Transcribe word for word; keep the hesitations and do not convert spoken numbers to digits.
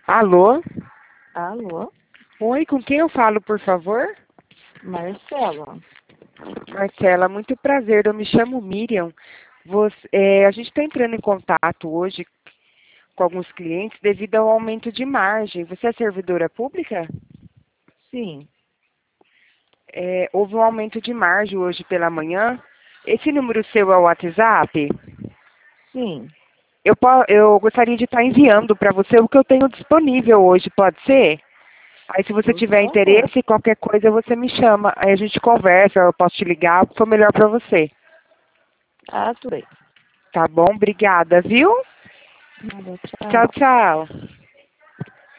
Alô? Alô? Oi, com quem eu falo, por favor? Marcela. Marcela, muito prazer. Eu me chamo Miriam. Você- é, a gente está entrando em contato hoje com alguns clientes devido ao aumento de margem. Você é servidora pública? Sim, É, houve um aumento de margem hoje pela manhã. Esse número seu é o WhatsApp? sim. Eu, po- eu gostaria de estar enviando para você o que eu tenho disponível hoje, pode ser? Aí, se você Por tiver favor. interesse, qualquer coisa você me chama. Aí a gente conversa, eu posso te ligar, o que for melhor para você. Ah, tudo bem. Tá bom? Obrigada, viu? Nada, Tchau, tchau. tchau.